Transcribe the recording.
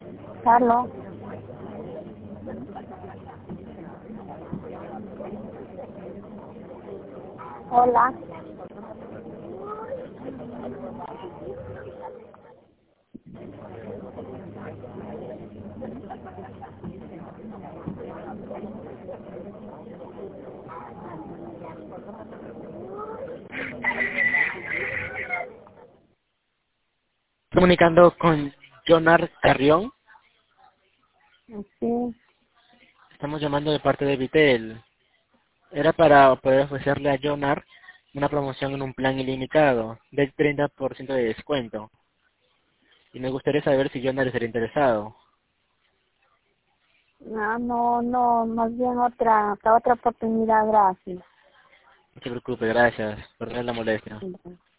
Carlos, hola. Comunicando con Jonar Carrión. Sí, Estamos llamando de parte de Vitel. Era para poder ofrecerle a Jonar una promoción en un plan ilimitado del 30% de descuento. Y me gustaría saber si Jonar estaría interesado. no, más bien otra oportunidad, gracias. No se preocupe, gracias. Perdón la molestia.